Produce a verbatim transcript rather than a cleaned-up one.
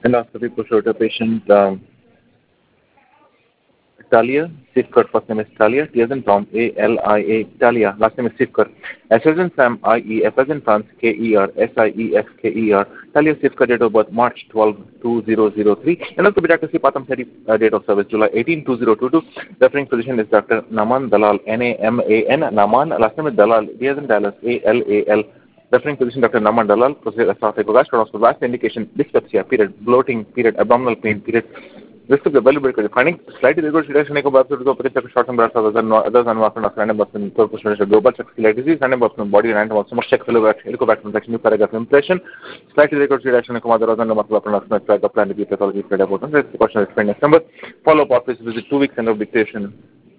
Endoscopy pushed a patient um, Talia, Sifkar, first name is Talia, T as in Tom, A L I A, Talia, last name is Sifkar. S as in Sam, I E, F as in France, K E R, S I E F K E R, Talia Sifkar, date of birth, March twelfth, two thousand three. And also Doctor C. Patam Seri, uh, date of service, July eighteenth, two thousand twenty-two. Referring physician is Doctor Naman Dalal, N A M A N, Naman, last name is Dalal, D as in Dallas, A L A L. Referring physician Doctor Naman Dalal, procedure esophageal gastroscopy, vast indication, dyspepsia, period, bloating, period, abdominal pain, period. Risk of the belly break finding slightly regular reduction of absurd to the short term bursts of others and one of random bursts in corpus global sexual disease, random bursts in body and random stomach check helicobacter infection, new paragraph impression, slightly regular reduction of other than the muscle pronouncement, flag of plan to be pathology spread about. The question is explained next number. Follow up office visit two weeks end of dictation.